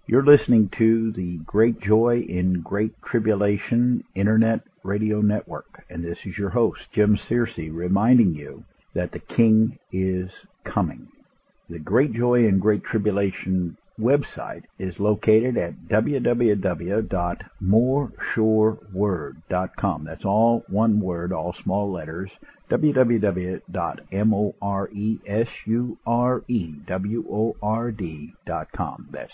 You're listening to the Great Joy in Great Tribulation Internet Radio Network, and this is your host, Jim Searcy, reminding you that the King is coming. The Great Joy in Great Tribulation website is located at www.moreshoreword.com. That's all one word, all small letters, www.moreshoreword.com. That's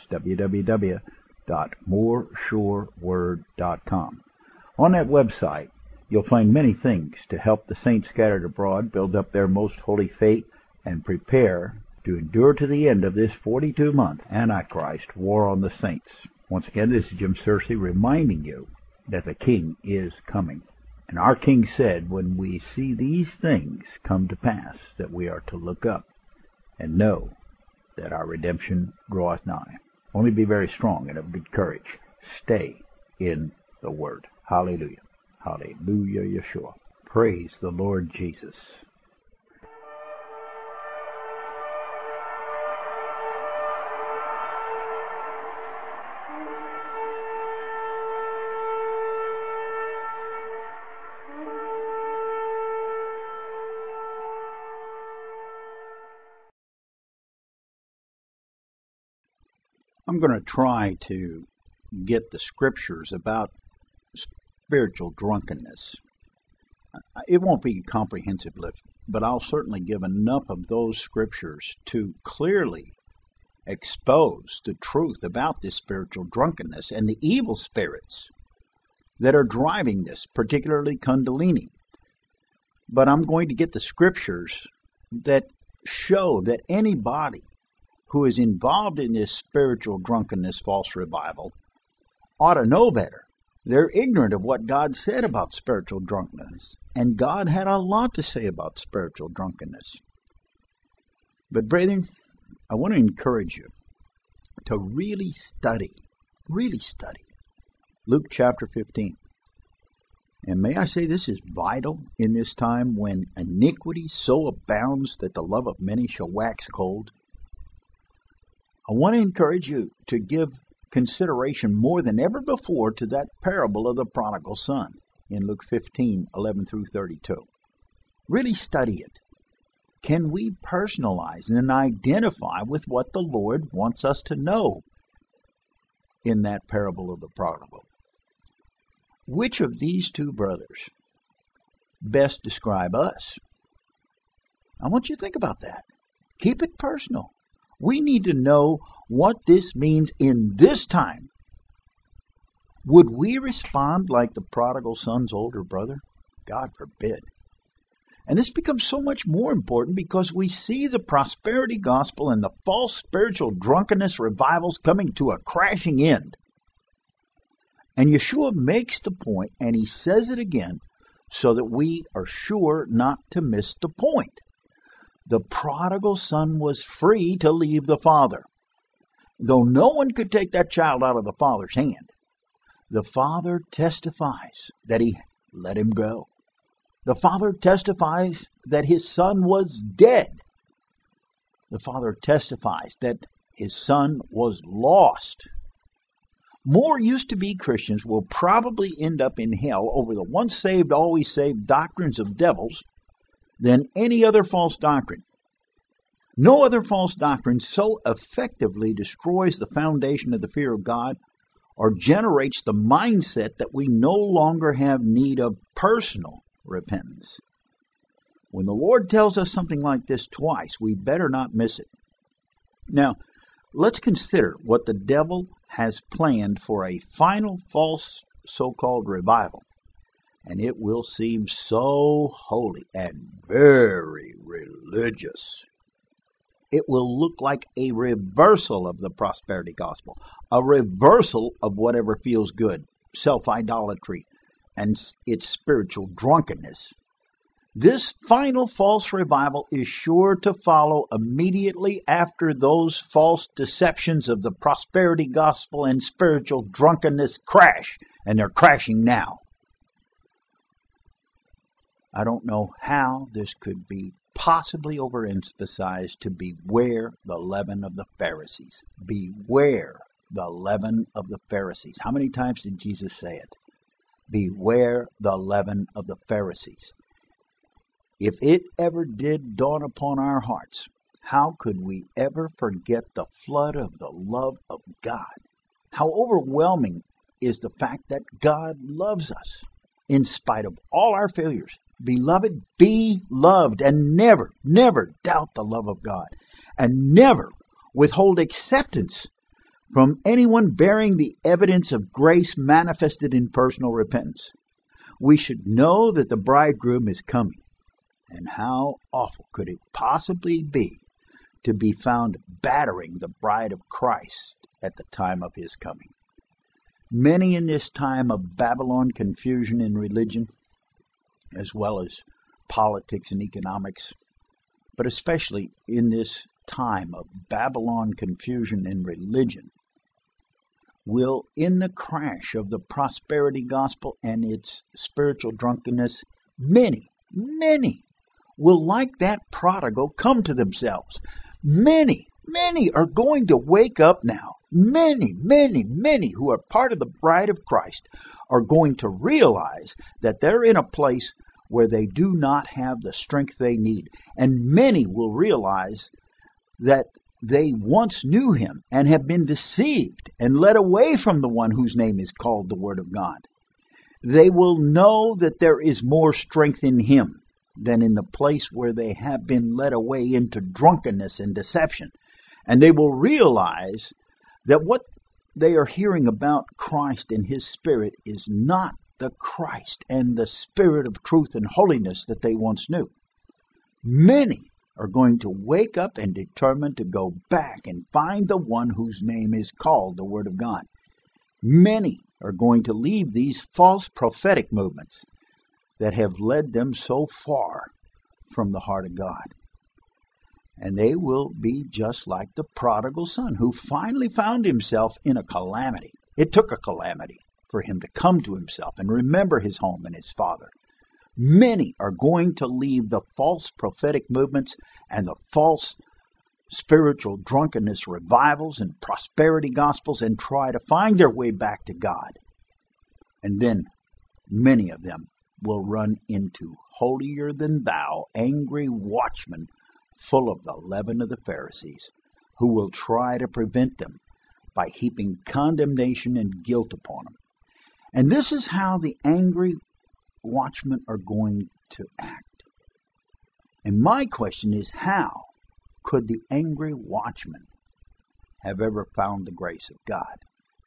www.moreshoreword.com. On that website, you'll find many things to help the saints scattered abroad build up their most holy faith and prepare to endure to the end of this 42-month Antichrist war on the saints. Once again, this is Jim Searcy reminding you that the King is coming. And our King said, when we see these things come to pass, that we are to look up and know that our redemption draweth nigh. Only be very strong and of good courage. Stay in the Word. Hallelujah. Hallelujah, Yeshua. Praise the Lord Jesus. I'm going to try to get the scriptures about spiritual drunkenness. It won't be a comprehensive list, but I'll certainly give enough of those scriptures to clearly expose the truth about this spiritual drunkenness and the evil spirits that are driving this, particularly Kundalini. But I'm going to get the scriptures that show that anybody who is involved in this spiritual drunkenness, false revival, ought to know better. They're ignorant of what God said about spiritual drunkenness, and God had a lot to say about spiritual drunkenness. But brethren, I want to encourage you to really study Luke chapter 15. And may I say, this is vital in this time when iniquity so abounds that the love of many shall wax cold. I want to encourage you to give consideration more than ever before to that parable of the prodigal son in Luke 15:11 through 32. Really study it. Can we personalize and identify with what the Lord wants us to know in that parable of the prodigal? Which of these two brothers best describe us? I want you to think about that. Keep it personal. We need to know what this means in this time. Would we respond like the prodigal son's older brother? God forbid. And this becomes so much more important because we see the prosperity gospel and the false spiritual drunkenness revivals coming to a crashing end. And Yeshua makes the point, and he says it again, so that we are sure not to miss the point. The prodigal son was free to leave the father. Though no one could take that child out of the father's hand, the father testifies that he let him go. The father testifies that his son was dead. The father testifies that his son was lost. More used-to-be Christians will probably end up in hell over the once saved, always saved doctrines of devils than any other false doctrine. No other false doctrine so effectively destroys the foundation of the fear of God or generates the mindset that we no longer have need of personal repentance. When the Lord tells us something like this twice, we better not miss it. Now, let's consider what the devil has planned for a final false so-called revival. And it will seem so holy and very religious. It will look like a reversal of the prosperity gospel, a reversal of whatever feels good, self-idolatry, and its spiritual drunkenness. This final false revival is sure to follow immediately after those false deceptions of the prosperity gospel and spiritual drunkenness crash, and they're crashing now. I don't know how this could be possibly overemphasized to beware the leaven of the Pharisees. Beware the leaven of the Pharisees. How many times did Jesus say it? Beware the leaven of the Pharisees. If it ever did dawn upon our hearts, how could we ever forget the flood of the love of God? How overwhelming is the fact that God loves us in spite of all our failures. Beloved, be loved, and never, never doubt the love of God, and never withhold acceptance from anyone bearing the evidence of grace manifested in personal repentance. We should know that the bridegroom is coming, and how awful could it possibly be to be found battering the bride of Christ at the time of his coming. Many in this time of Babylon confusion in religion, as well as politics and economics, but especially in this time of Babylon confusion in religion, will, in the crash of the prosperity gospel and its spiritual drunkenness, many will, like that prodigal, come to themselves. Many are going to wake up now. Many who are part of the bride of Christ are going to realize that they're in a place where they do not have the strength they need. And many will realize that they once knew him and have been deceived and led away from the one whose name is called the Word of God. They will know that there is more strength in him than in the place where they have been led away into drunkenness and deception. And they will realize that what they are hearing about Christ and his Spirit is not the Christ and the Spirit of truth and holiness that they once knew. Many are going to wake up and determine to go back and find the one whose name is called the Word of God. Many are going to leave these false prophetic movements that have led them so far from the heart of God. And they will be just like the prodigal son who finally found himself in a calamity. It took a calamity for him to come to himself and remember his home and his father. Many are going to leave the false prophetic movements and the false spiritual drunkenness revivals and prosperity gospels and try to find their way back to God. And then many of them will run into holier-than-thou, angry watchmen full of the leaven of the Pharisees, who will try to prevent them by heaping condemnation and guilt upon them. And this is how the angry watchmen are going to act. And my question is, how could the angry watchman have ever found the grace of God?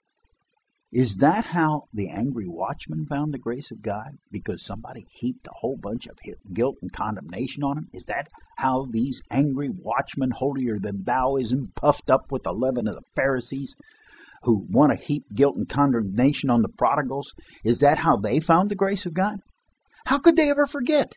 Is that how the angry watchman found the grace of God? Because somebody heaped a whole bunch of guilt and condemnation on him? Is that how these angry watchmen, holier-than-thouism, puffed up with the leaven of the Pharisees, who want to heap guilt and condemnation on the prodigals, is that how they found the grace of God? How could they ever forget?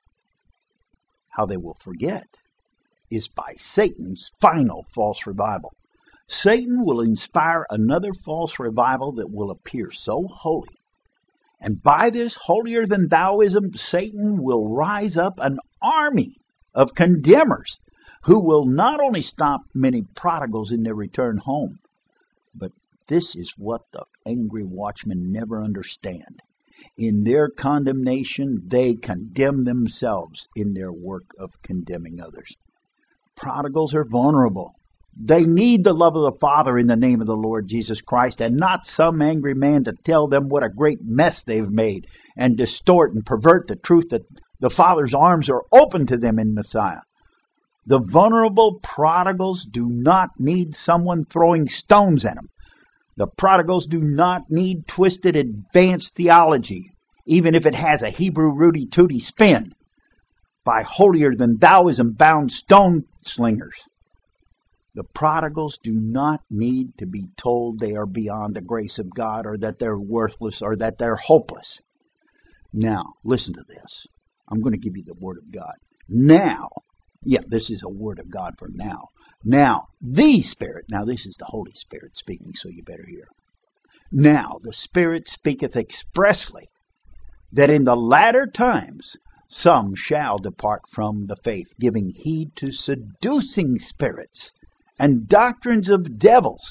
How they will forget is by Satan's final false revival. Satan will inspire another false revival that will appear so holy. And by this holier-than-thouism, Satan will rise up an army of condemners who will not only stop many prodigals in their return home, but this is what the angry watchmen never understand. In their condemnation, they condemn themselves in their work of condemning others. Prodigals are vulnerable. They need the love of the Father in the name of the Lord Jesus Christ, and not some angry man to tell them what a great mess they've made and distort and pervert the truth that the Father's arms are open to them in Messiah. The vulnerable prodigals do not need someone throwing stones at them. The prodigals do not need twisted advanced theology, even if it has a Hebrew rooty-tooty spin, by holier-than-thouism bound stone slingers. The prodigals do not need to be told they are beyond the grace of God, or that they're worthless, or that they're hopeless. Now, listen to this. I'm going to give you the Word of God. Now, this is a Word of God for now. Now, the Spirit, now this is the Holy Spirit speaking, so you better hear. Now, the Spirit speaketh expressly that in the latter times some shall depart from the faith, giving heed to seducing spirits and doctrines of devils,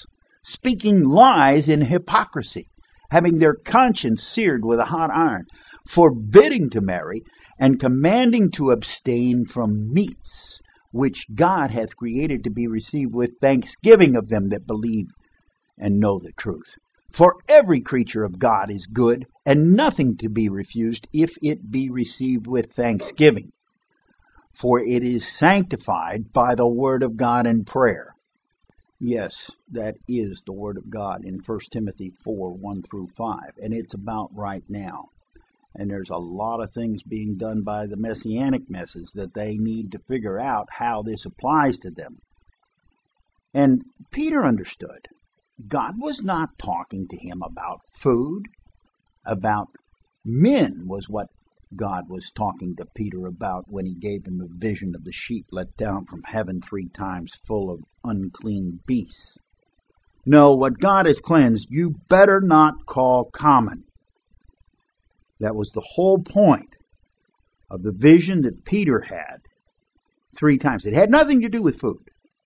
speaking lies in hypocrisy, having their conscience seared with a hot iron, forbidding to marry, and commanding to abstain from meats, which God hath created to be received with thanksgiving of them that believe and know the truth. For every creature of God is good, and nothing to be refused if it be received with thanksgiving. For it is sanctified by the word of God and prayer. Yes, that is the word of God in 1 Timothy 4, 1 through 5, and it's about right now. And there's a lot of things being done by the Messianic messes that they need to figure out how this applies to them. And Peter understood. God was not talking to him about food, about men was what God was talking to Peter about when he gave him the vision of the sheep let down from heaven 3 times full of unclean beasts. No, what God has cleansed, you better not call common. That was the whole point of the vision that Peter had 3 times. It had nothing to do with food.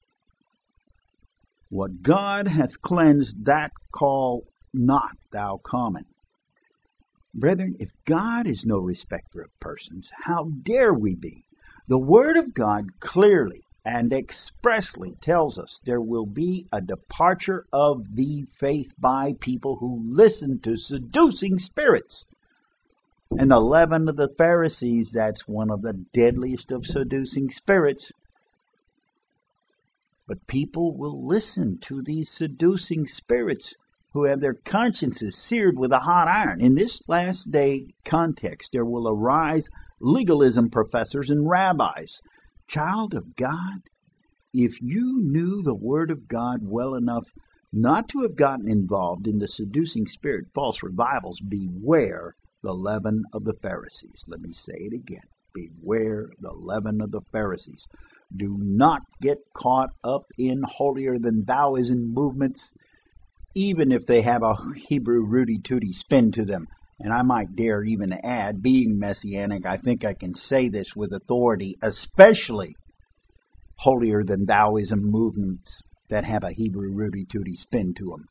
What God hath cleansed, that call not thou common. Brethren, if God is no respecter of persons, how dare we be? The Word of God clearly and expressly tells us there will be a departure of the faith by people who listen to seducing spirits. And the leaven of the Pharisees, that's one of the deadliest of seducing spirits. But people will listen to these seducing spirits who have their consciences seared with a hot iron. In this last day context, there will arise legalism professors and rabbis. Child of God, if you knew the Word of God well enough not to have gotten involved in the seducing spirit false revivals, beware the leaven of the Pharisees. Let me say it again. Beware the leaven of the Pharisees. Do not get caught up in holier-than-thouism movements, even if they have a Hebrew rooty-tooty spin to them. And I might dare even add, being Messianic, I think I can say this with authority, especially holier-than-thouism movements that have a Hebrew rooty-tooty spin to them.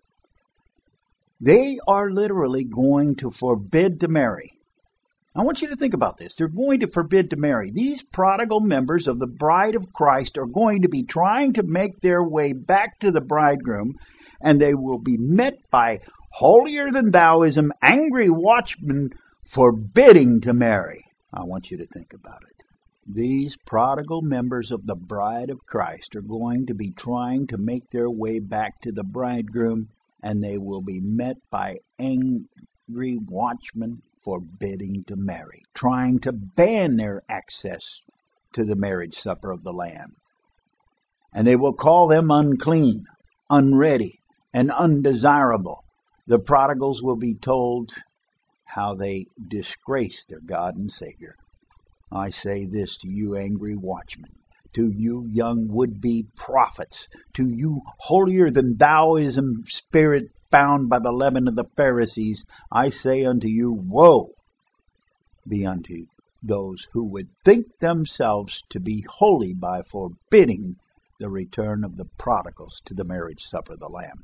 They are literally going to forbid to marry. I want you to think about this. They're going to forbid to marry. These prodigal members of the bride of Christ are going to be trying to make their way back to the bridegroom, and they will be met by holier-than-thouism, angry watchmen forbidding to marry. I want you to think about it. These prodigal members of the bride of Christ are going to be trying to make their way back to the bridegroom, and they will be met by angry watchmen forbidding to marry, trying to ban their access to the marriage supper of the Lamb. And they will call them unclean, unready, and undesirable. The prodigals will be told how they disgrace their God and Savior. I say this to you angry watchmen, to you young would-be prophets, to you holier-than-thouism spirit bound by the leaven of the Pharisees, I say unto you, woe be unto those who would think themselves to be holy by forbidding the return of the prodigals to the marriage supper of the Lamb.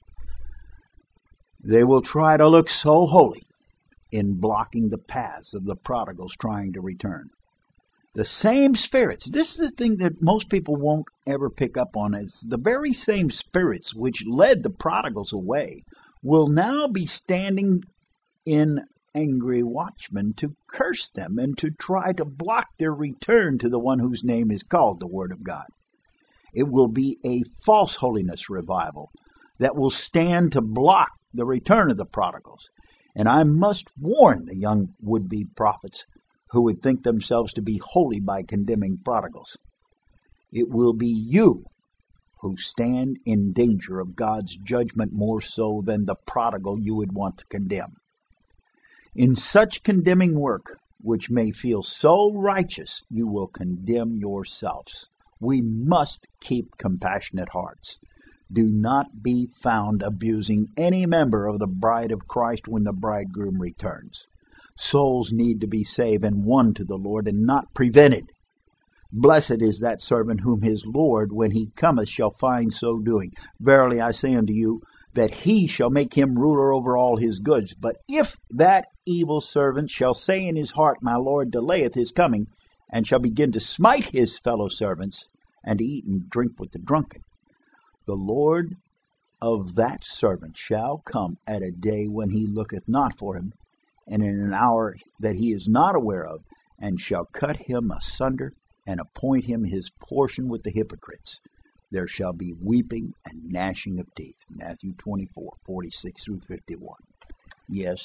They will try to look so holy in blocking the paths of the prodigals trying to return. The same spirits, this is the thing that most people won't ever pick up on, is the very same spirits which led the prodigals away will now be standing in angry watchmen to curse them and to try to block their return to the one whose name is called the Word of God. It will be a false holiness revival that will stand to block the return of the prodigals. And I must warn the young would-be prophets who would think themselves to be holy by condemning prodigals. It will be you who stand in danger of God's judgment more so than the prodigal you would want to condemn. In such condemning work, which may feel so righteous, you will condemn yourselves. We must keep compassionate hearts. Do not be found abusing any member of the bride of Christ when the bridegroom returns. Souls need to be saved and won to the Lord, and not prevented. Blessed is that servant whom his Lord, when he cometh, shall find so doing. Verily I say unto you, that he shall make him ruler over all his goods. But if that evil servant shall say in his heart, My Lord delayeth his coming, and shall begin to smite his fellow servants, and to eat and drink with the drunken, the Lord of that servant shall come at a day when he looketh not for him, and in an hour that he is not aware of, and shall cut him asunder, and appoint him his portion with the hypocrites. There shall be weeping and gnashing of teeth. Matthew 24:46 through 51. Yes,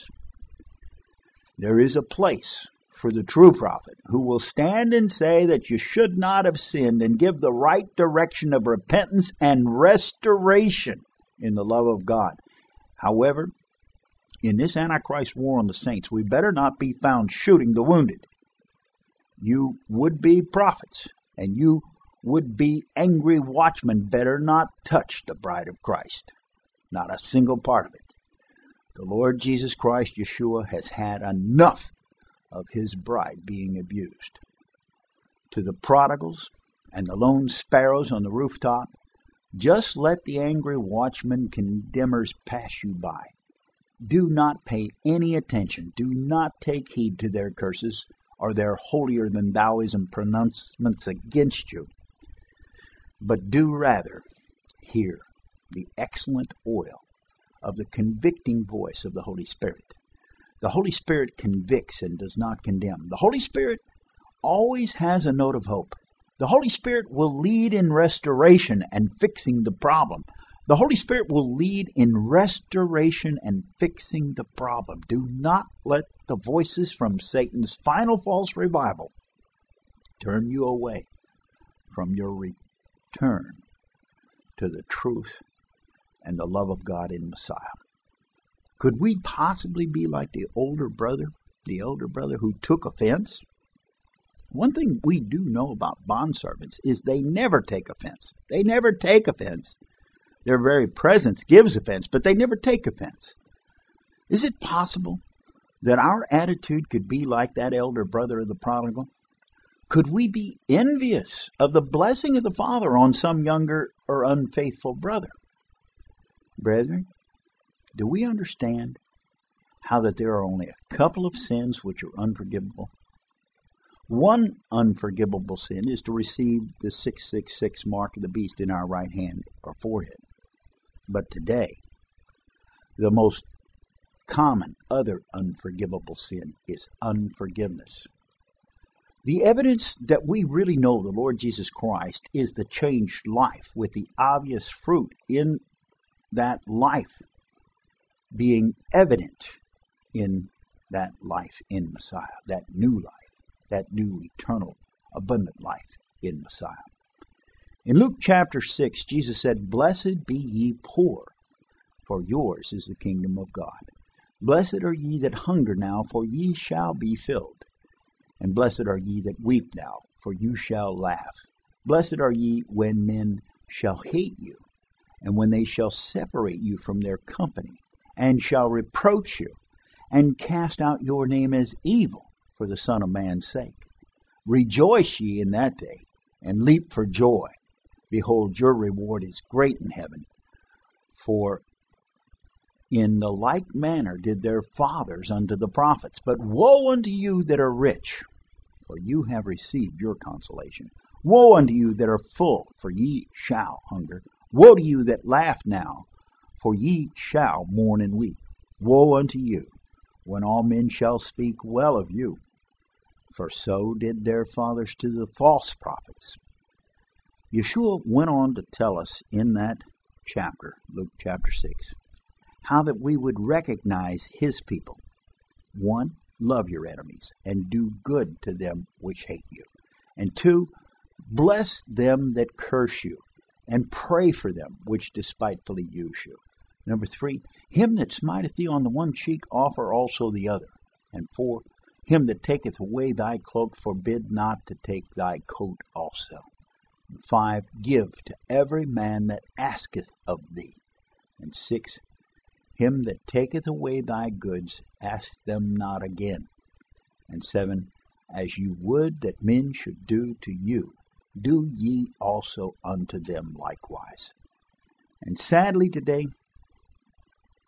there is a place for the true prophet who will stand and say that you should not have sinned and give the right direction of repentance and restoration in the love of God. However, in this Antichrist war on the saints, we better not be found shooting the wounded. You would-be prophets and you would-be angry watchmen better not touch the bride of Christ. Not a single part of it. The Lord Jesus Christ, Yeshua, has had enough of his bride being abused. To the prodigals and the lone sparrows on the rooftop, just let the angry watchmen condemners pass you by. Do not pay any attention. Do not take heed to their curses or their holier-than-thouism pronouncements against you. But do rather hear the excellent oil of the convicting voice of the Holy Spirit. The Holy Spirit convicts and does not condemn. The Holy Spirit always has a note of hope. The Holy Spirit will lead in restoration and fixing the problem. The Holy Spirit will lead in restoration and fixing the problem. Do not let the voices from Satan's final false revival turn you away from your return to the truth and the love of God in Messiah. Could we possibly be like the elder brother who took offense? One thing we do know about bondservants is they never take offense. They never take offense. Their very presence gives offense, but they never take offense. Is it possible that our attitude could be like that elder brother of the prodigal? Could we be envious of the blessing of the Father on some younger or unfaithful brother? Brethren, do we understand how that there are only a couple of sins which are unforgivable? One unforgivable sin is to receive the 666 mark of the beast in our right hand or forehead. But today, the most common other unforgivable sin is unforgiveness. The evidence that we really know the Lord Jesus Christ is the changed life, with the obvious fruit in that life being evident in that life in Messiah, that new life, that new eternal abundant life in Messiah. In Luke chapter 6, Jesus said, Blessed be ye poor, for yours is the kingdom of God. Blessed are ye that hunger now, for ye shall be filled. And blessed are ye that weep now, for you shall laugh. Blessed are ye when men shall hate you, and when they shall separate you from their company, and shall reproach you, and cast out your name as evil for the Son of Man's sake. Rejoice ye in that day, and leap for joy. Behold, your reward is great in heaven. For in the like manner did their fathers unto the prophets. But woe unto you that are rich, for you have received your consolation. Woe unto you that are full, for ye shall hunger. Woe to you that laugh now, for ye shall mourn and weep. Woe unto you, when all men shall speak well of you. For so did their fathers to the false prophets. Yeshua went on to tell us in that chapter, Luke chapter 6, how that we would recognize his people. 1, love your enemies, and do good to them which hate you. And 2, bless them that curse you, and pray for them which despitefully use you. Number 3, him that smiteth thee on the one cheek, offer also the other. And 4, him that taketh away thy cloak, forbid not to take thy coat also. And 5, give to every man that asketh of thee. And 6, him that taketh away thy goods, ask them not again. And 7, as you would that men should do to you, do ye also unto them likewise. And sadly today,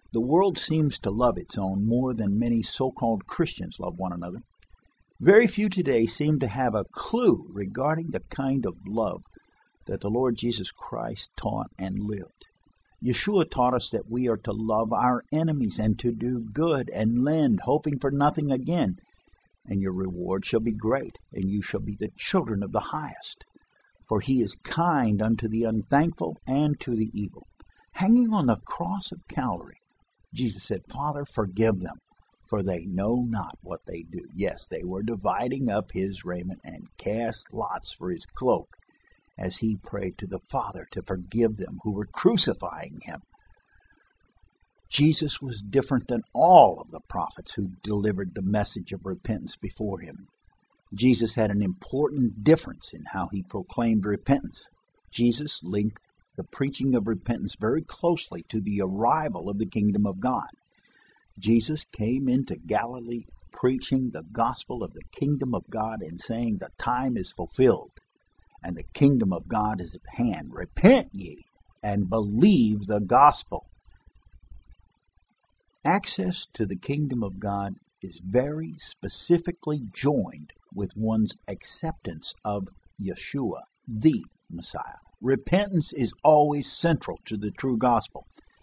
The world seems to love its own more than many so-called Christians love one another. Very few today seem to have a clue regarding the kind of love that the Lord Jesus Christ taught and lived. Yeshua taught us that we are to love our enemies and to do good and lend, hoping for nothing again. And your reward shall be great, and you shall be the children of the highest. For he is kind unto the unthankful and to the evil. Hanging on the cross of Calvary, Jesus said, Father, forgive them, for they know not what they do. Yes, they were dividing up his raiment and cast lots for his cloak, as he prayed to the Father to forgive them who were crucifying him. Jesus was different than all of the prophets who delivered the message of repentance before him. Jesus had an important difference in how he proclaimed repentance. Jesus linked the preaching of repentance very closely to the arrival of the kingdom of God. Jesus came into Galilee preaching the gospel of the kingdom of God and saying the time is fulfilled and the kingdom of God is at hand. Repent ye and believe the gospel. Access to the kingdom of God is very specifically joined with one's acceptance of Yeshua, the Messiah. Repentance is always central to the true gospel.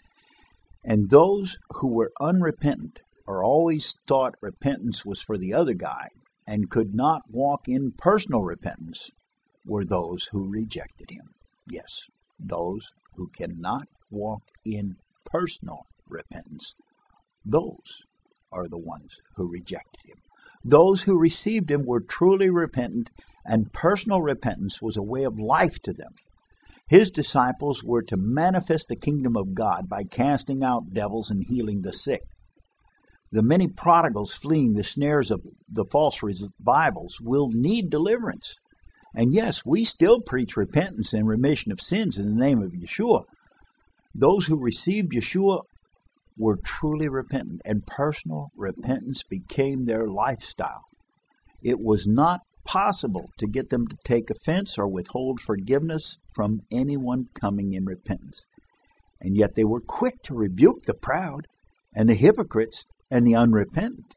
And those who were unrepentant or always thought repentance was for the other guy and could not walk in personal repentance were those who rejected him. Yes, those who cannot walk in personal repentance, those are the ones who rejected him. Those who received him were truly repentant, and personal repentance was a way of life to them. His disciples were to manifest the kingdom of God by casting out devils and healing the sick. The many prodigals fleeing the snares of the false revivals will need deliverance. And yes, we still preach repentance and remission of sins in the name of Yeshua. Those who received Yeshua were truly repentant, and personal repentance became their lifestyle. It was not possible to get them to take offense or withhold forgiveness from anyone coming in repentance. And yet they were quick to rebuke the proud and the hypocrites and the unrepentant.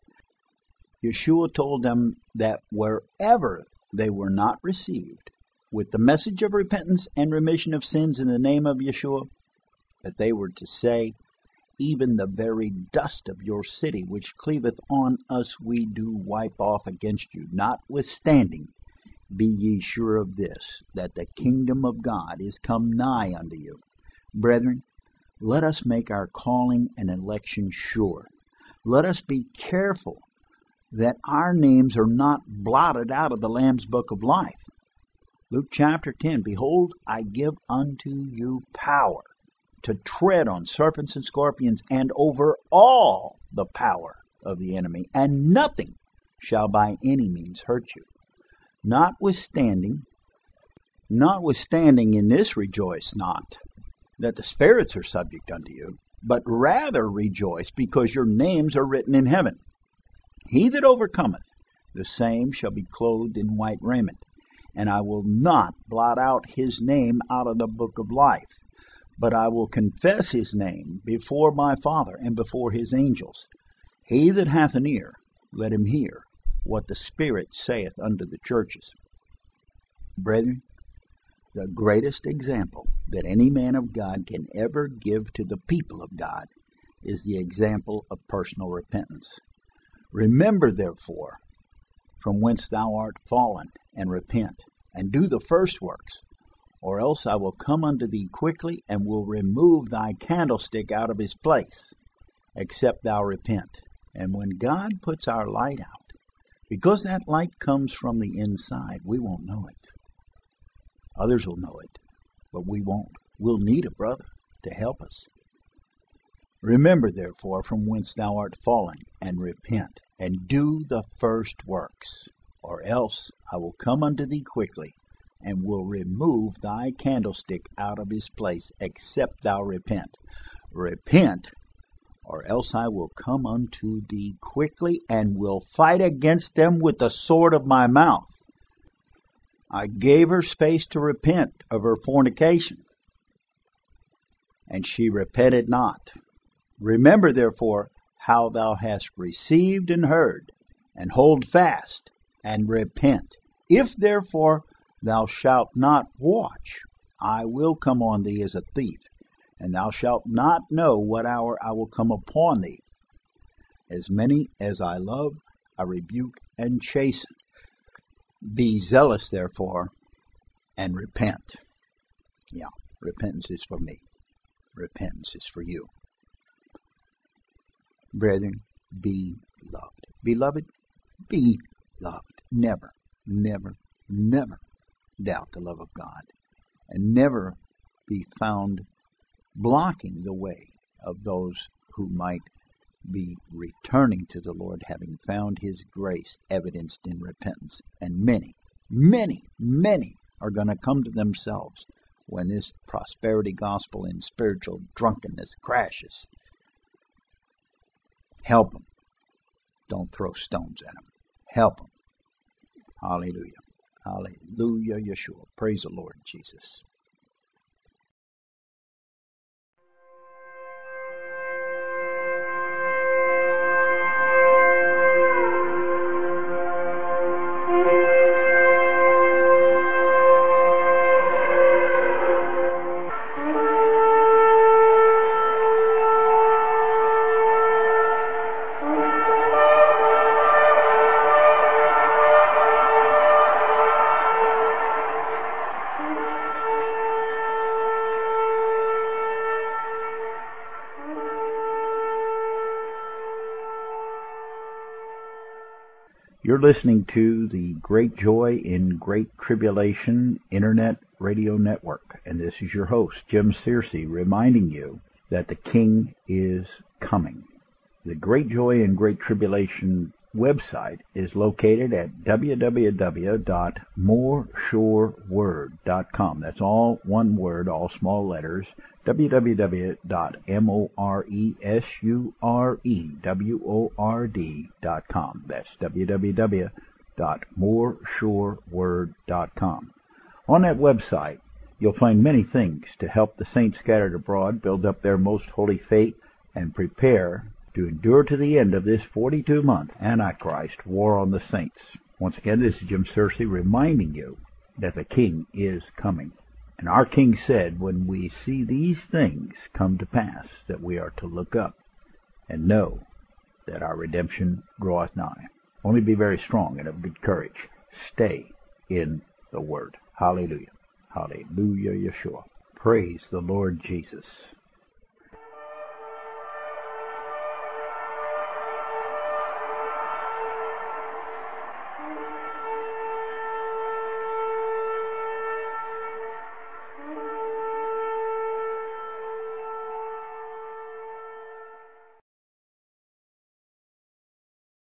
Yeshua told them that wherever they were not received with the message of repentance and remission of sins in the name of Yeshua, that they were to say, even the very dust of your city which cleaveth on us we do wipe off against you. Notwithstanding, be ye sure of this, that the kingdom of God is come nigh unto you. Brethren, let us make our calling and election sure. Let us be careful that our names are not blotted out of the Lamb's book of life. Luke chapter 10, behold, I give unto you power to tread on serpents and scorpions and over all the power of the enemy, and nothing shall by any means hurt you. Notwithstanding in this rejoice not, that the spirits are subject unto you, but rather rejoice, because your names are written in heaven. He that overcometh, the same shall be clothed in white raiment, and I will not blot out his name out of the book of life, but I will confess his name before my Father and before his angels. He that hath an ear, let him hear what the Spirit saith unto the churches. Brethren, the greatest example that any man of God can ever give to the people of God is the example of personal repentance. Remember, therefore, from whence thou art fallen, and repent, and do the first works, or else I will come unto thee quickly, and will remove thy candlestick out of his place, except thou repent. And when God puts our light out, because that light comes from the inside, we won't know it. Others will know it, but we won't. We'll need a brother to help us. Remember, therefore, from whence thou art fallen, and repent, and do the first works, or else I will come unto thee quickly, and will remove thy candlestick out of his place, except thou repent. Repent, or else I will come unto thee quickly, and will fight against them with the sword of my mouth. I gave her space to repent of her fornication, and she repented not. Remember, therefore, how thou hast received and heard, and hold fast, and repent. If therefore thou shalt not watch, I will come on thee as a thief, and thou shalt not know what hour I will come upon thee. As many as I love, I rebuke and chasten. Be zealous, therefore, and repent. Yeah, repentance is for me. Repentance is for you. Brethren, be loved. Beloved, be loved. Never, never, never doubt the love of God, and never be found blocking the way of those who might be returning to the Lord, having found His grace evidenced in repentance. And many, many, many are going to come to themselves when this prosperity gospel and spiritual drunkenness crashes. Help them. Don't throw stones at them. Help them. Hallelujah. Hallelujah, Yeshua. Praise the Lord Jesus. You're listening to the Great Joy in Great Tribulation Internet Radio Network, and this is your host, Jim Searcy, reminding you that the King is coming. The Great Joy in Great Tribulation website is located at www.moresureword.com. That's all one word, all small letters, www.moresureword.com. That's www.moresureword.com. On that website, you'll find many things to help the saints scattered abroad build up their most holy faith and prepare to endure to the end of this 42-month Antichrist war on the saints. Once again, this is Jim Searcy reminding you that the King is coming. And our King said, when we see these things come to pass, that we are to look up and know that our redemption draweth nigh. Only be very strong and of good courage. Stay in the Word. Hallelujah. Hallelujah, Yeshua. Praise the Lord Jesus.